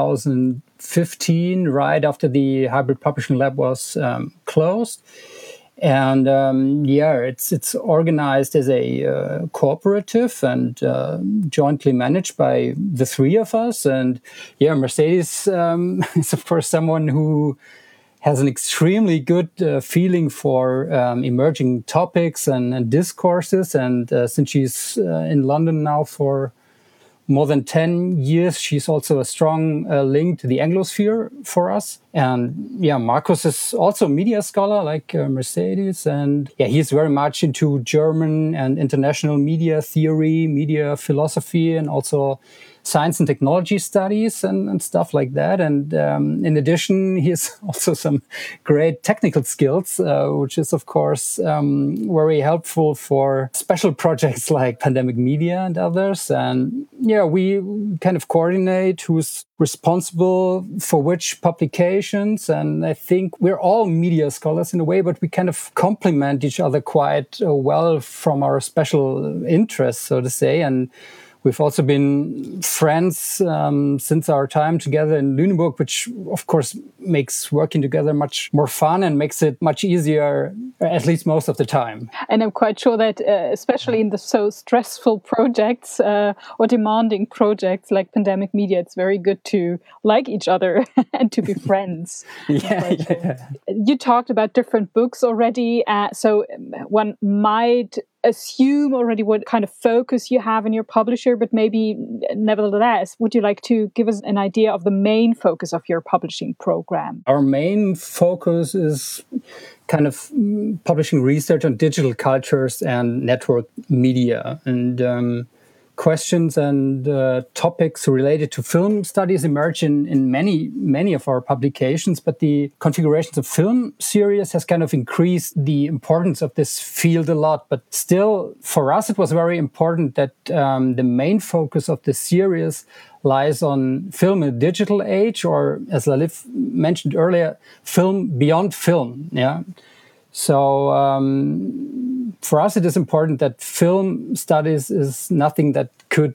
2015, right after the Hybrid Publishing Lab was closed. And it's organized as a cooperative and jointly managed by the three of us. And Mercedes is of course someone who has an extremely good feeling for emerging topics and discourses. And since she's in London now for more than 10 years, she's also a strong link to the Anglosphere for us. And Markus is also a media scholar like Mercedes. And he's very much into German and international media theory, media philosophy, and also science and technology studies and stuff like that. And in addition, he has also some great technical skills, which is, of course, very helpful for special projects like Pandemic Media and others. And we kind of coordinate who's responsible for which publications. And I think we're all media scholars in a way, but we kind of complement each other quite well from our special interests, so to say. And we've also been friends since our time together in Lüneburg, which of course makes working together much more fun and makes it much easier, at least most of the time. And I'm quite sure that especially in the so stressful projects or demanding projects like Pandemic Media, it's very good to like each other and to be friends. You talked about different books already. So one might assume already what kind of focus you have in your publisher, but maybe nevertheless, would you like to give us an idea of the main focus of your publishing program? Our main focus is kind of publishing research on digital cultures and network media. And questions and topics related to film studies emerge in many of our publications, but the configurations of film series has kind of increased the importance of this field a lot. But still, for us, it was very important that the main focus of the series lies on film in a digital age, or as Lalif mentioned earlier, film beyond film. Yeah. So for us, it is important that film studies is nothing that could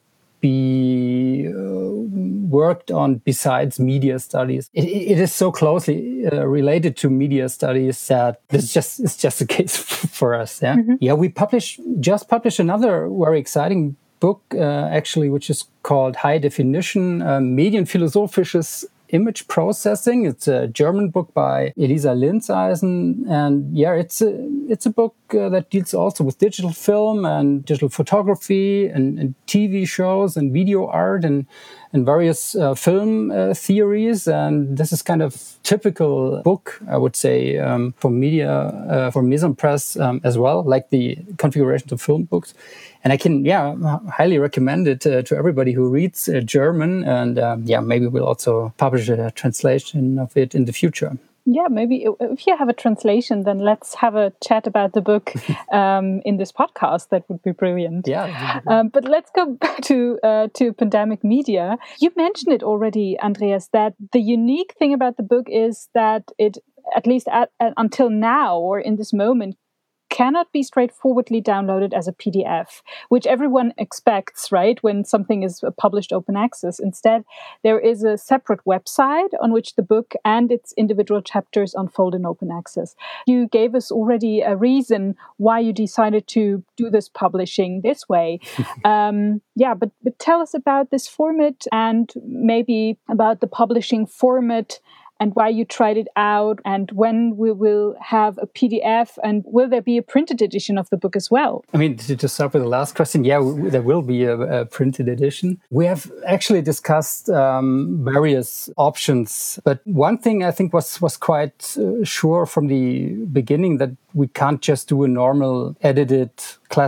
be worked on besides media studies. It is so closely related to media studies that this is just the case for us. Yeah, we just published another very exciting book, actually, which is called High Definition Medienphilosophisches Image Processing. It's a German book by Elisa Linseisen, and it's a book that deals also with digital film and digital photography and TV shows and video art and various film theories. And this is kind of typical book, I would say, for media, for Maison Press as well, like the configurations of film books. And I can, highly recommend it to everybody who reads German. And maybe we'll also publish a translation of it in the future. Yeah, maybe if you have a translation, then let's have a chat about the book in this podcast. That would be brilliant. Yeah. But let's go back to Pandemic Media. You mentioned it already, Andreas, that the unique thing about the book is that it, at least until now or in this moment, cannot be straightforwardly downloaded as a PDF, which everyone expects, right, when something is published open access. Instead, there is a separate website on which the book and its individual chapters unfold in open access. You gave us already a reason why you decided to do this publishing this way. But tell us about this format and maybe about the publishing format and why you tried it out, and when we will have a PDF, and will there be a printed edition of the book as well? I mean, to start with the last question, there will be a printed edition. We have actually discussed various options, but one thing I think was quite sure from the beginning, that we can't just do a normal edited classic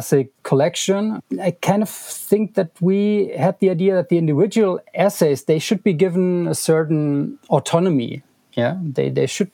collection, I kind of think that we had the idea that the individual essays, they should be given a certain autonomy. Yeah, they should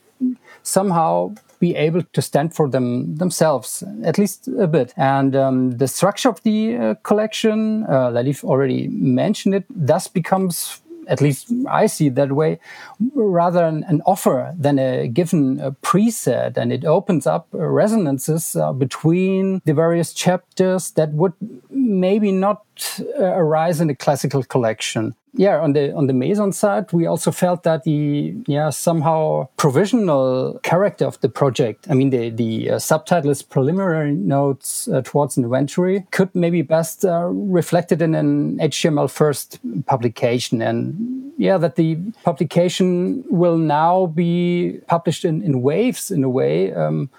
somehow be able to stand for themselves, at least a bit. And the structure of the collection, Lalif already mentioned it, thus becomes, at least I see it that way, rather an offer than a given preset. And it opens up resonances between the various chapters that would maybe not arise in a classical collection. Yeah, on the Maison side, we also felt that the somehow provisional character of the project, I mean, the subtitle is Preliminary Notes Towards Inventory, could maybe best reflected in an HTML first publication. And yeah, that the publication will now be published in waves in a way.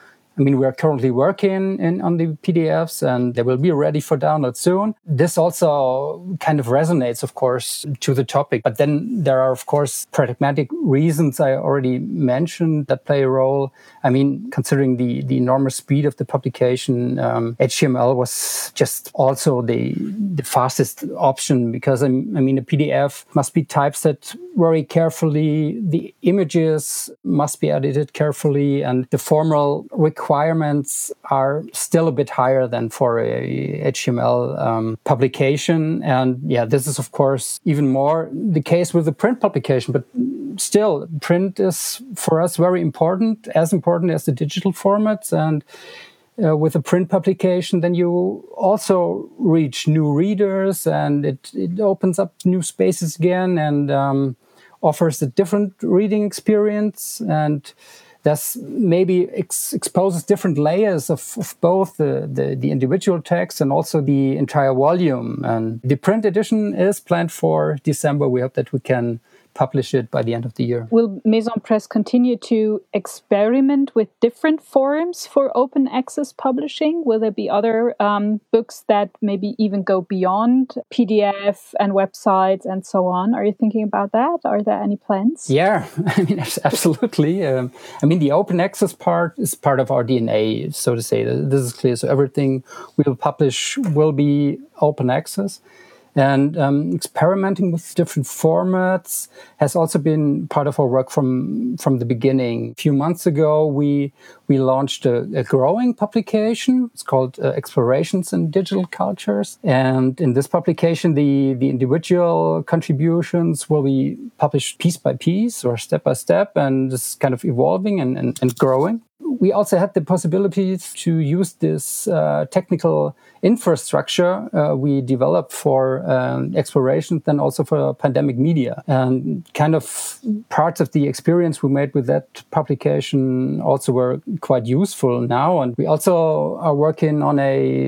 I mean, we're currently working on the PDFs and they will be ready for download soon. This also kind of resonates, of course, to the topic. But then there are, of course, pragmatic reasons I already mentioned that play a role. I mean, considering the enormous speed of the publication, HTML was just also the fastest option because, I mean, a PDF must be typeset very carefully. The images must be edited carefully and the formal requirements are still a bit higher than for a HTML publication. And yeah, this is, of course, even more the case with the print publication. But still, print is for us very important as the digital formats. And with a print publication, then you also reach new readers and it opens up new spaces again and offers a different reading experience. And thus maybe exposes different layers of both the individual text and also the entire volume. And the print edition is planned for December. We hope that we can publish it by the end of the year. Will Maison Press continue to experiment with different forums for open access publishing? Will there be other books that maybe even go beyond PDF and websites and so on? Are you thinking about that? Are there any plans? Yeah, I mean, absolutely. I mean, the open access part is part of our DNA, so to say. This is clear. So everything we will publish will be open access. And experimenting with different formats has also been part of our work from the beginning. A few months ago, we launched a growing publication. It's called Explorations in Digital Cultures. And in this publication, the individual contributions will be published piece by piece or step by step, and this is kind of evolving and growing. We also had the possibilities to use this technical infrastructure we developed for exploration, then also for pandemic media. And kind of parts of the experience we made with that publication also were quite useful now. And we also are working on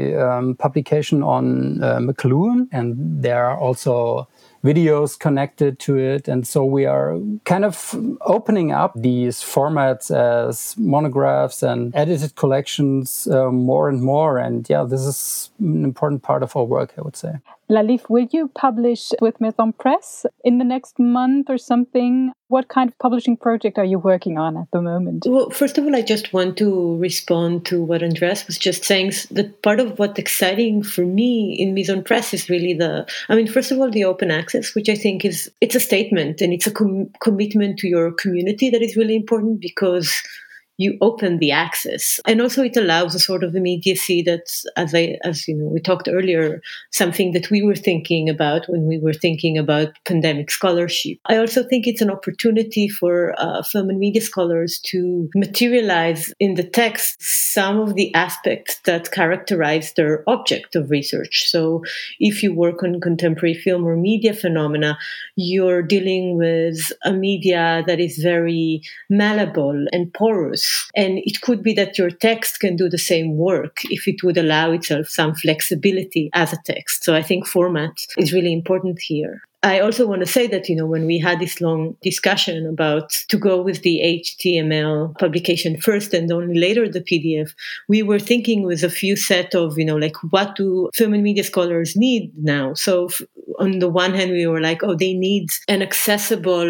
a publication on McLuhan, and there are also videos connected to it. And so we are kind of opening up these formats as monographs and edited collections more and more. And yeah, this is an important part of our work, I would say. Lalif, will you publish with Maison Press in the next month or something? What kind of publishing project are you working on at the moment? Well, first of all, I just want to respond to what Andreas was just saying. That part of what's exciting for me in Maison Press is really first of all, the open access, which I think it's a statement and it's a commitment to your community that is really important because you open the access. And also it allows a sort of immediacy that's, as we talked earlier, something that we were thinking about when we were thinking about pandemic scholarship. I also think it's an opportunity for film and media scholars to materialize in the text some of the aspects that characterize their object of research. So if you work on contemporary film or media phenomena, you're dealing with a media that is very malleable and porous. And it could be that your text can do the same work if it would allow itself some flexibility as a text. So I think format is really important here. I also want to say that, when we had this long discussion about to go with the HTML publication first and only later the PDF, we were thinking with a few set of, what do film and media scholars need now? So on the one hand, we were like, they need an accessible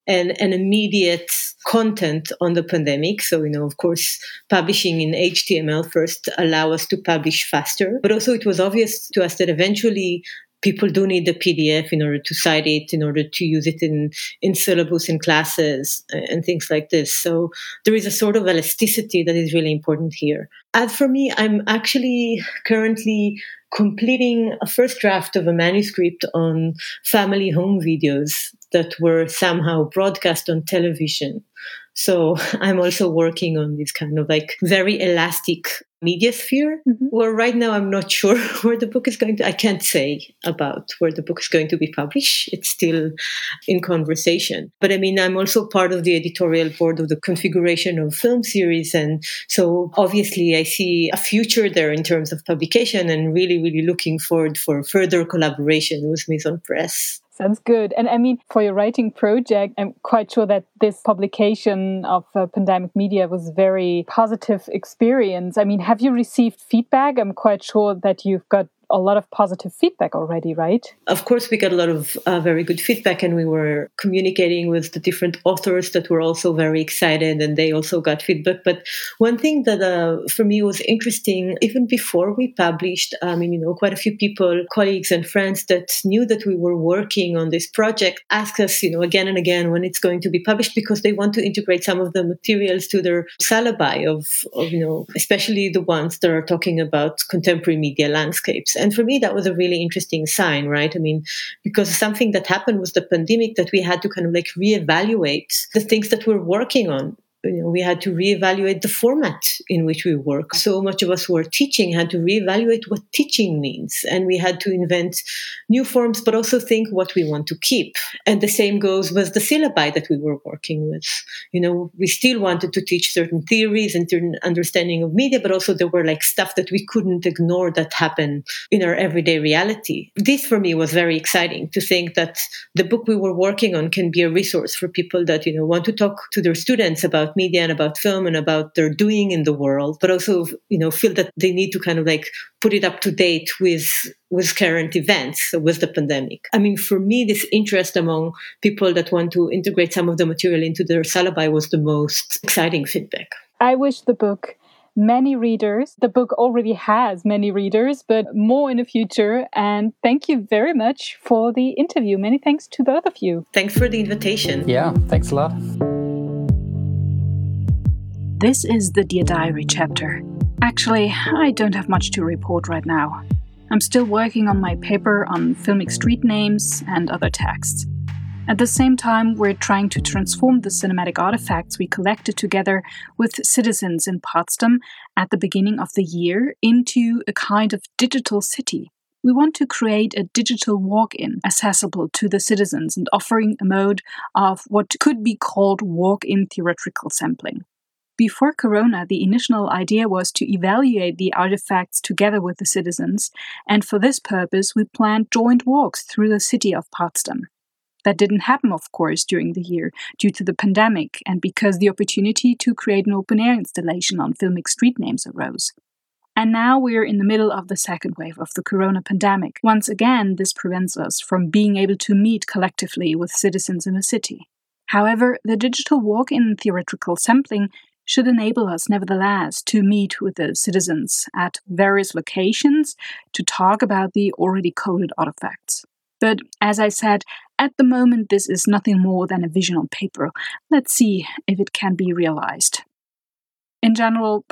and an immediate content on the pandemic. So, of course, publishing in HTML first allow us to publish faster. But also it was obvious to us that eventually people do need the PDF in order to cite it, in order to use it in syllabus, in classes, and things like this. So there is a sort of elasticity that is really important here. As for me, I'm actually currently completing a first draft of a manuscript on family home videos that were somehow broadcast on television. So I'm also working on this kind of like very elastic media sphere, where right now I'm not sure where the book is going to, I can't say about where the book is going to be published. It's still in conversation. But I mean, I'm also part of the editorial board of the Configuration of Film series. And so obviously I see a future there in terms of publication and really, really looking forward for further collaboration with Maison Press. Sounds good. And I mean, for your writing project, I'm quite sure that this publication of Pandemic Media was a very positive experience. I mean, have you received feedback? I'm quite sure that you've got a lot of positive feedback already, right? Of course, we got a lot of very good feedback, and we were communicating with the different authors that were also very excited, and they also got feedback. But one thing that for me was interesting, even before we published, quite a few people, colleagues and friends that knew that we were working on this project asked us, again and again when it's going to be published, because they want to integrate some of the materials to their syllabi of especially the ones that are talking about contemporary media landscapes. And for me, that was a really interesting sign, right? I mean, because something that happened was the pandemic, that we had to kind of like reevaluate the things that we're working on. We had to reevaluate the format in which we work. So much of us who are teaching had to reevaluate what teaching means. And we had to invent new forms, but also think what we want to keep. And the same goes with the syllabi that we were working with. We still wanted to teach certain theories and certain understanding of media, but also there were like stuff that we couldn't ignore that happened in our everyday reality. This for me was very exciting, to think that the book we were working on can be a resource for people that, want to talk to their students about media and about film and about their doing in the world, but also, feel that they need to kind of like put it up to date with current events, with the pandemic. I mean, for me, this interest among people that want to integrate some of the material into their syllabi was the most exciting feedback. I wish the book many readers. The book already has many readers, but more in the future. And thank you very much for the interview. Many thanks to both of you. Thanks for the invitation. Yeah, thanks a lot. This is the Dear Diary chapter. Actually, I don't have much to report right now. I'm still working on my paper on filmic street names and other texts. At the same time, we're trying to transform the cinematic artifacts we collected together with citizens in Potsdam at the beginning of the year into a kind of digital city. We want to create a digital walk-in accessible to the citizens and offering a mode of what could be called walk-in theatrical sampling. Before Corona, the initial idea was to evaluate the artifacts together with the citizens, and for this purpose we planned joint walks through the city of Potsdam. That didn't happen, of course, during the year due to the pandemic and because the opportunity to create an open-air installation on filmic street names arose. And now we're in the middle of the second wave of the Corona pandemic. Once again, this prevents us from being able to meet collectively with citizens in a city. However, the digital walk-in theatrical sampling should enable us, nevertheless, to meet with the citizens at various locations to talk about the already coded artifacts. But as I said, at the moment this is nothing more than a vision on paper. Let's see if it can be realized. In general,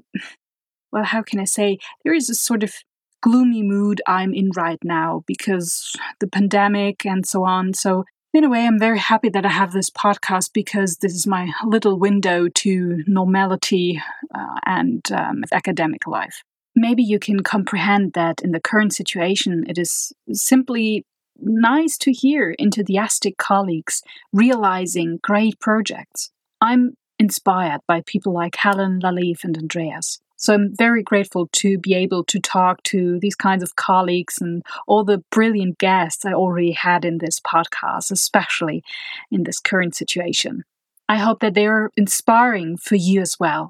how can I say, there is a sort of gloomy mood I'm in right now because the pandemic and so on. So in a way, I'm very happy that I have this podcast because this is my little window to normality and academic life. Maybe you can comprehend that in the current situation, it is simply nice to hear enthusiastic colleagues realizing great projects. I'm inspired by people like Helen, Lalif, and Andreas. So I'm very grateful to be able to talk to these kinds of colleagues and all the brilliant guests I already had in this podcast, especially in this current situation. I hope that they are inspiring for you as well.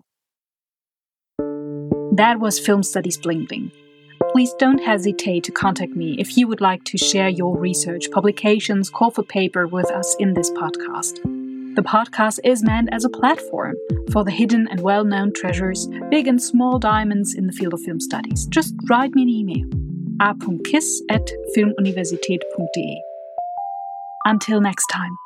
That was Film Studies Bling Bling. Please don't hesitate to contact me if you would like to share your research, publications, call for paper with us in this podcast. The podcast is meant as a platform for the hidden and well-known treasures, big and small diamonds in the field of film studies. Just write me an email, a.kiss@filmuniversität.de. Until next time.